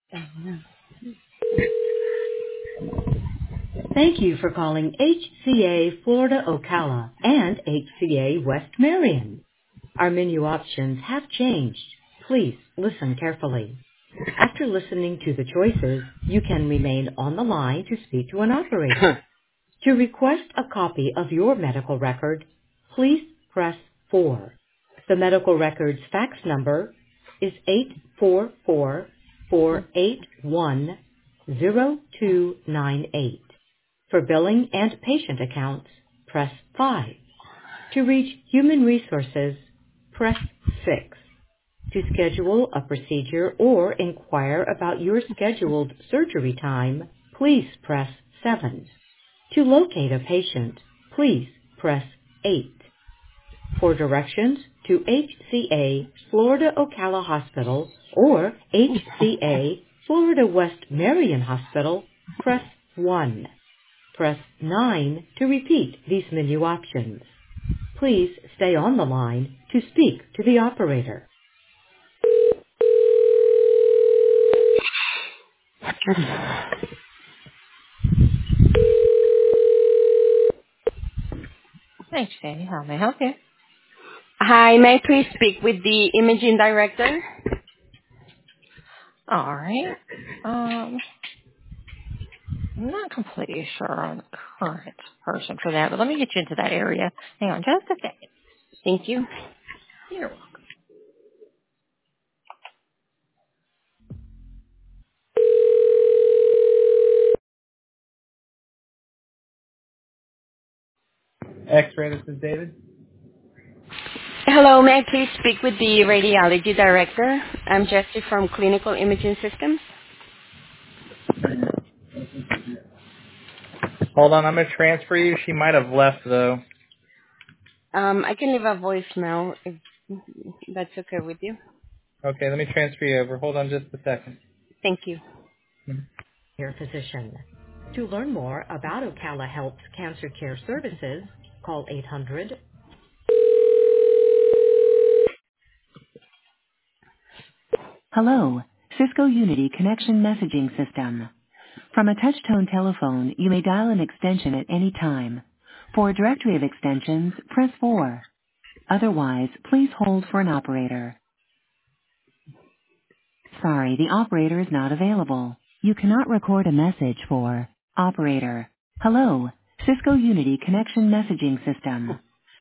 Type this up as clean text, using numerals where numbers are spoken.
Mhm. Thank you for calling HCA Florida Ocala and HCA West Marion. Our menu options have changed. Please listen carefully. After listening to the choices, you can remain on the line to speak to an operator. To request a copy of your medical record, please press 4. The medical record's fax number is 844-481-0298. For billing and patient accounts, press 5. To reach Human Resources, press 6. To schedule a procedure or inquire about your scheduled surgery time, please press 7. To locate a patient, please press 8. For directions to HCA Florida Ocala Hospital or HCA Florida West Marion Hospital, press 1. Press 9 to repeat these menu options. Please stay on the line to speak to the operator. Thanks, Sandy. How may I help you? Hi, may I please speak with the imaging director? All right. I'm not completely sure on the current person for that, but let me get you into that area. Hang on just a second. Thank you. You're welcome. X-ray, this is David. Hello, may I please speak with the radiology director? I'm Jessie from Clinical Imaging Systems. Hold on, I'm going to transfer you. She might have left, though. I can leave a voicemail if that's okay with you. Okay, let me transfer you over. Hold on just a second. Thank you. Your physician. To learn more about Ocala Health's cancer care services, call 800. Hello, Cisco Unity Connection Messaging System. From a touch-tone telephone, you may dial an extension at any time. For a directory of extensions, press 4. Otherwise, please hold for an operator. Sorry, the operator is not available. You cannot record a message for operator. Hello, Cisco Unity Connection Messaging System.